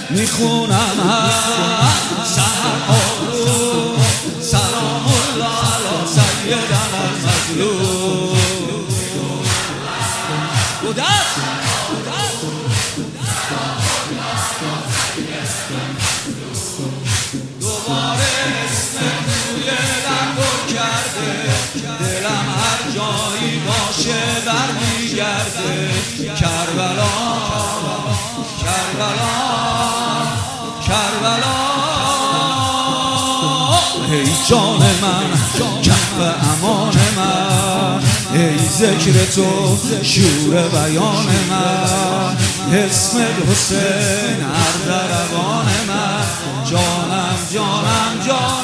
میخونم سلام الله علی سیدنا المظلوم. دوباره اسم توی لبو کرده، دلم هر جایی باشه برمیگرده. کربلا کربلا کربلا، ای جان من کف امان من، ای ذکر تو شور بیان من، اسم حسین هر در روان من. جانم جانم جانم